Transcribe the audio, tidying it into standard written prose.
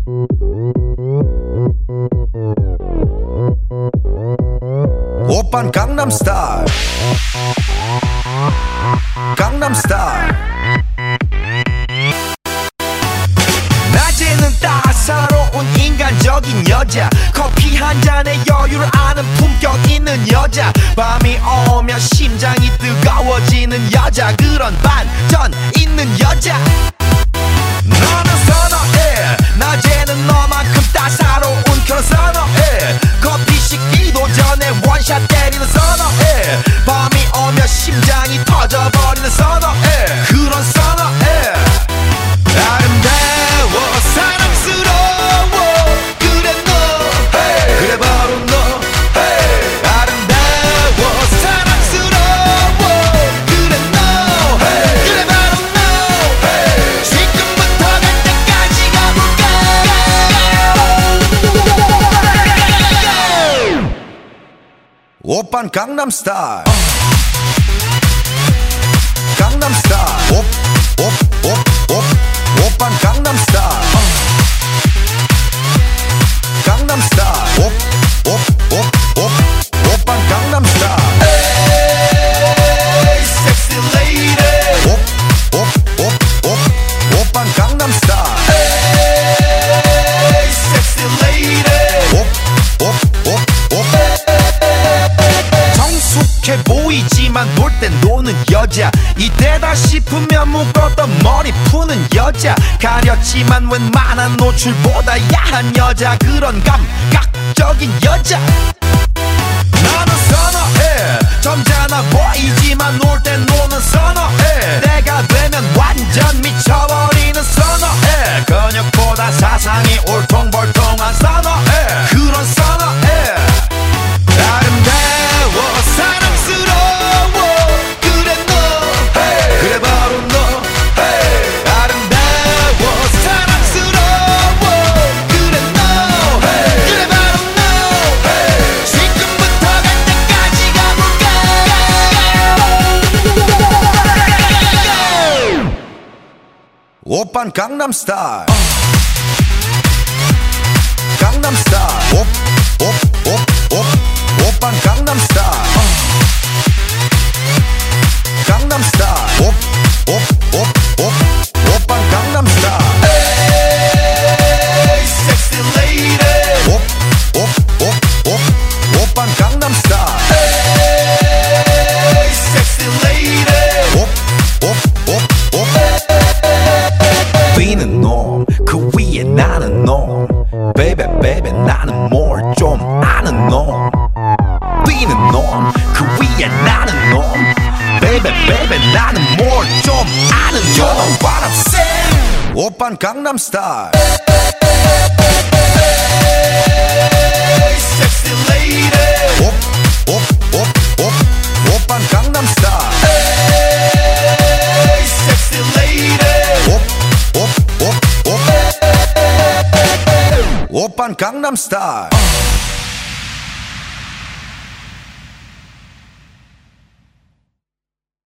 오빤 강남스타일 강남스타일 낮에는 따사로운 인간적인 여자 커피 한 잔에 여유를 아는 품격 있는 여자 밤이 오면 심장이 뜨거워지는 여자 그런 반전 있는 여자 너는 선어해 낮에는 너만큼 따사로운 그런 선어해 커피 식기도 전에 원샷 때리는 선어해 밤이 오면 심장이 터져버리는 선어해 그런 선어해 아름다워 사랑스러워 그래 너 hey. 그래 바로 너 hey. 아름다워 사랑스러워 그래 너 hey. 그래 바로 너 hey. 지금부터 갈 때까지 가볼까 오빤 강남스타일 강남스타일 오빤 강남스타일 강남스타일 오빤 강남스타일 에이 섹시 레이디 오빤 강남스타일 에이 섹시 레이디 정숙해 보이지만 놀 땐 노는 여자 이때다 싶으면 묶었던 머리 푸는 여자 가렸지만 웬만한 노출보다 야한 여자 그런 감각적인 여자 나는 선어해 점잖아 보이지만 놀 땐 노는 선어해 내가 되면 완전 미쳐버리는 선어해 근육보다 사상이 울퉁불퉁한 선어해 그런 선어해 아름다워 사랑스러워 그래 너 hey. 그래 바로 너 hey. 아름다워 사랑스러워 그래 너 hey. 그래 바로 너 hey. 지금부터 갈 때까지 가볼까 오빤 강남스타일 강남스타일 오빤 강남스타일 강남스타일 오빤 강남스타일 에이 섹시 레이디 오빤 강남스타일 에이 섹시 레이디 뛰는 놈 그 위에 나는 놈 베이베 베이베 나는 뭘 좀 아는 놈 뛰는 놈 그 위에 나는 놈 베이베 베이베 나는 뭘 좀 아는 놈 You know what I'm saying 오빤 강남스타일 에이 섹시 레이디 오빤 강남스타일 에이 섹시 레이디 오빤 강남스타일